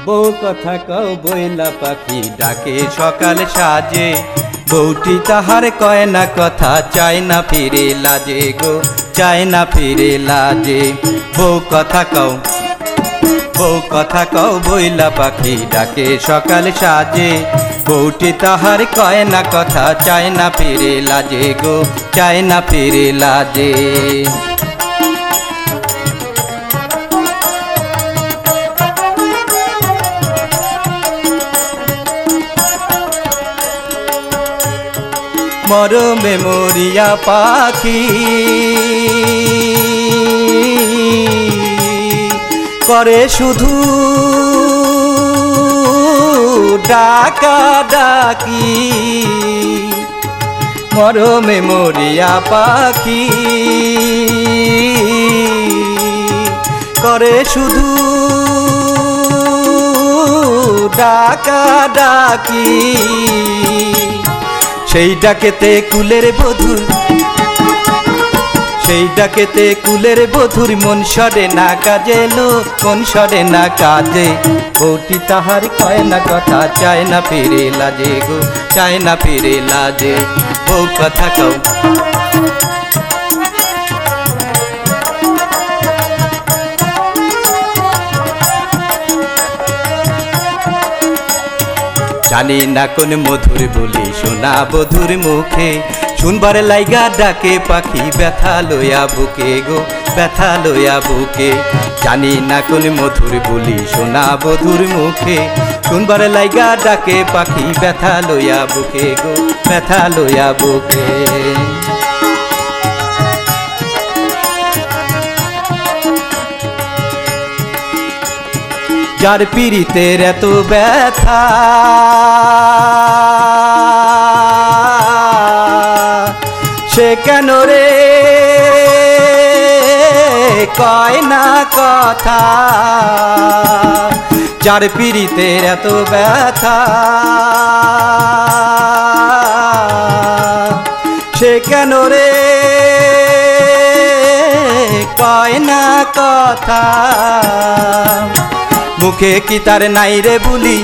বউ কথা কও বইলা পাখি ডাকে সকাল সাজে, বউটি তাহার কয় না কথা, চায় না ফিরে লাজে গো, চায় না ফিরে লাজে। বউ কথা কও, বউ কথা কও বইলা পাখি ডাকে সকাল সাজে, বউটি তাহার কয় না কথা, চায় না ফিরে লাজে গো, চায় না ফিরে লাজে। মরমে মরিয়া পাখি করে শুধু ডাকা ডাকি, মরমে মরিয়া পাখি করে শুধু ডাকা ডাকি। সেই ডাকেতে কুলের বধূর, সেই ডাকেতে কুলের বধূর মন সরে না কাজে লো, মন সরে না কাজে। বউটি তাহার কয় না কথা, চায় না ফিরে লাজে গো, চায় না ফিরে লাজে। বউ কথা কও, জানি না কোন মধুর বলি শোনা বধুর মুখে, শুনবার লাইগা ডাকে পাখি ব্যথা লইয়া বুকে গো, ব্যথা লইয়া বুকে। জানি না কোন মধুর বলি শোনা বধুর মুখে, শুনবার লাইগা ডাকে পাখি ব্যথা লইয়া বুকে গো, ব্যথা লইয়া বুকে। যার পীড়িতের এত ব্যথা, সে কেন রে কয় না কথা, যার পীড়িতের এত ব্যথা, সে কেন রে কয় না কথা। মুখে কি তার নাই রে বুলি,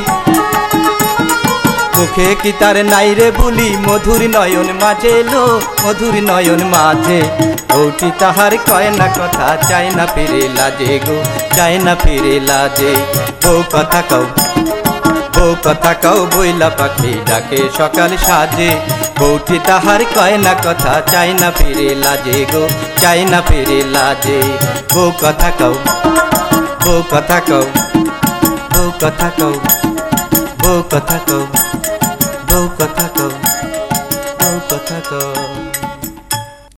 মুখে কি তার নাই রে বুলি, মধুর নয়ন মাঝে লো, মধুর নয়ন মাঝে। বউটি তাহার কয় না কথা, চায় না ফিরে লাজে গো, চায় না ফিরে লাজে। বউ কথা কও, বউ কথা কও বইলা পাখি ডাকে সকাল সাজে, বউটি তাহার কয় না কথা, চায় না ফিরে লাজে গো, চায় না ফিরে লাজে। বউ কথা কও, বউ কথা কও, বউ কথা কও, বউ কথা কও, বউ কথা কও, বউ কথা কও।